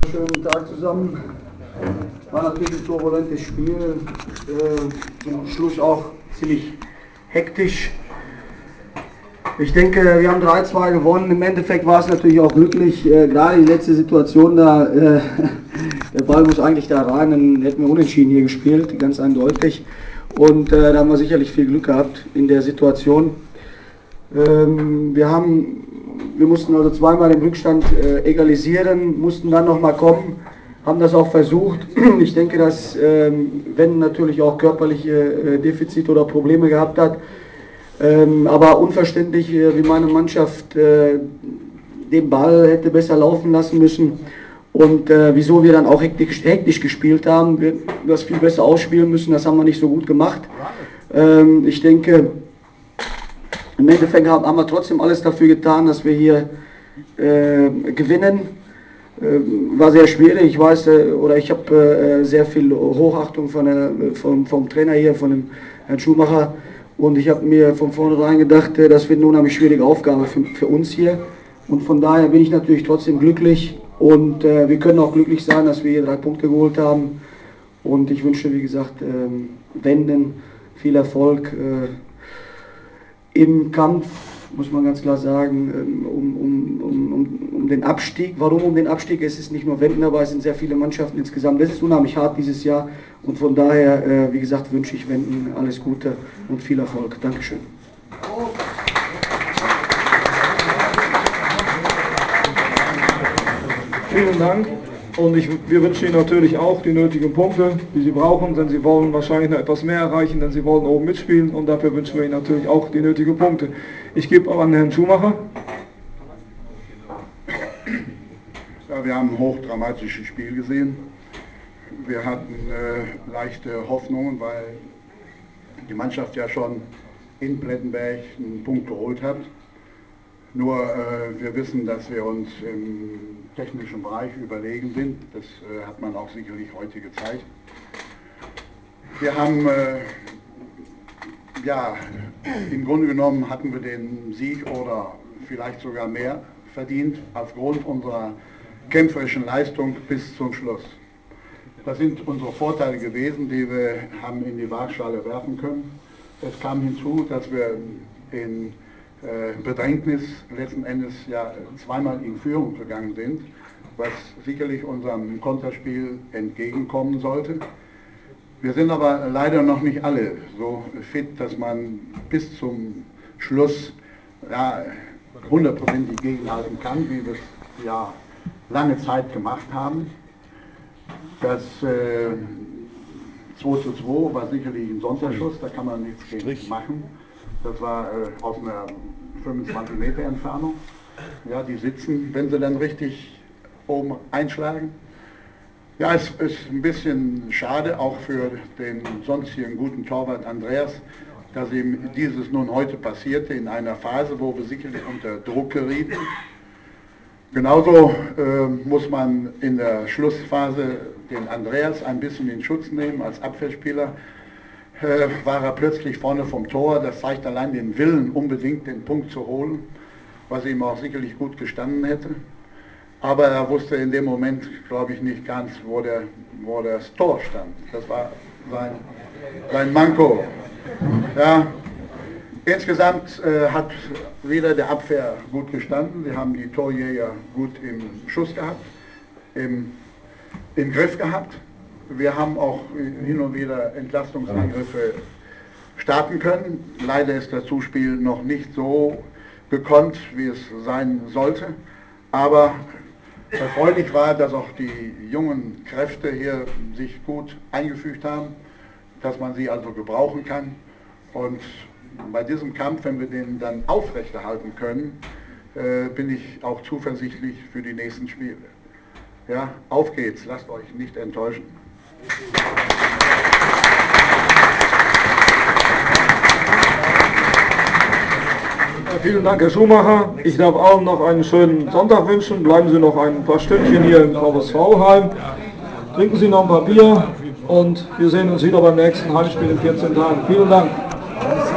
Schönen Tag zusammen. War natürlich ein turbulentes Spiel, zum Schluss auch ziemlich hektisch. Ich denke, wir haben 3-2 gewonnen. Im Endeffekt war es natürlich auch glücklich. Gerade die letzte Situation da, der Ball muss eigentlich da rein, dann hätten wir unentschieden hier gespielt, ganz eindeutig. Und da haben wir sicherlich viel Glück gehabt in der Situation. Wir mussten also zweimal den Rückstand egalisieren, mussten dann nochmal kommen, haben das auch versucht. Ich denke, dass wenn natürlich auch körperliche Defizite oder Probleme gehabt hat, aber unverständlich, wie meine Mannschaft den Ball hätte besser laufen lassen müssen und wieso wir dann auch hektisch gespielt haben. Wir das viel besser ausspielen müssen, das haben wir nicht so gut gemacht. Ich denke, im Endeffekt haben wir trotzdem alles dafür getan, dass wir hier gewinnen. War sehr schwierig, ich weiß, oder ich habe sehr viel Hochachtung vom Trainer hier, von dem Herrn Schumacher. Und ich habe mir von vornherein gedacht, das wird eine unheimlich schwierige Aufgabe für uns hier. Und von daher bin ich natürlich trotzdem glücklich. Und wir können auch glücklich sein, dass wir hier 3 Punkte geholt haben. Und ich wünsche, wie gesagt, Wenden viel Erfolg im Kampf, muss man ganz klar sagen, um den Abstieg. Warum um den Abstieg? Es ist nicht nur Wenden dabei, es sind sehr viele Mannschaften insgesamt. Das ist unheimlich hart dieses Jahr und von daher, wie gesagt, wünsche ich Wenden alles Gute und viel Erfolg. Dankeschön. Vielen Dank. Und wir wünschen Ihnen natürlich auch die nötigen Punkte, die Sie brauchen, denn Sie wollen wahrscheinlich noch etwas mehr erreichen, denn Sie wollen oben mitspielen und dafür wünschen wir Ihnen natürlich auch die nötigen Punkte. Ich gebe auch an Herrn Schumacher. Ja, wir haben ein hochdramatisches Spiel gesehen. Wir hatten leichte Hoffnungen, weil die Mannschaft ja schon in Plettenberg einen Punkt geholt hat. Nur wir wissen, dass wir uns im technischen Bereich überlegen sind. Das hat man auch sicherlich heute gezeigt. Wir haben, ja, im Grunde genommen hatten wir den Sieg oder vielleicht sogar mehr verdient aufgrund unserer kämpferischen Leistung bis zum Schluss. Das sind unsere Vorteile gewesen, die wir haben in die Waagschale werfen können. Es kam hinzu, dass wir in Bedrängnis letzten Endes ja zweimal in Führung gegangen sind, was sicherlich unserem Konterspiel entgegenkommen sollte. Wir sind aber leider noch nicht alle so fit, dass man bis zum Schluss ja, 100% gegenhalten kann, wie wir es ja lange Zeit gemacht haben. Das 2:2 war sicherlich ein Sonderschuss, da kann man nichts gegen machen. Das war aus einer 25 Meter Entfernung. Ja, die sitzen, wenn sie dann richtig oben einschlagen. Ja, es ist ein bisschen schade, auch für den sonst hier einen guten Torwart Andreas, dass ihm dieses nun heute passierte, in einer Phase, wo wir sicherlich unter Druck gerieten. Genauso muss man in der Schlussphase den Andreas ein bisschen in Schutz nehmen als Abwehrspieler. War er plötzlich vorne vom Tor, das zeigt allein den Willen, unbedingt den Punkt zu holen, was ihm auch sicherlich gut gestanden hätte. Aber er wusste in dem Moment, glaube ich, nicht ganz, wo das Tor stand. Das war sein Manko. Ja, insgesamt hat wieder der Abwehr gut gestanden. Wir haben die Torjäger gut im Schuss gehabt, im Griff gehabt. Wir haben auch hin und wieder Entlastungsangriffe starten können. Leider ist das Zuspiel noch nicht so gekonnt, wie es sein sollte. Aber erfreulich war, dass auch die jungen Kräfte hier sich gut eingefügt haben, dass man sie also gebrauchen kann. Und bei diesem Kampf, wenn wir den dann aufrechterhalten können, bin ich auch zuversichtlich für die nächsten Spiele. Ja, auf geht's, lasst euch nicht enttäuschen. Vielen Dank, Herr Schumacher. Ich darf allen noch einen schönen Sonntag wünschen. Bleiben Sie noch ein paar Stündchen hier im VSV-Heim. Trinken Sie noch ein paar Bier und wir sehen uns wieder beim nächsten Heimspiel in 14 Tagen. Vielen Dank.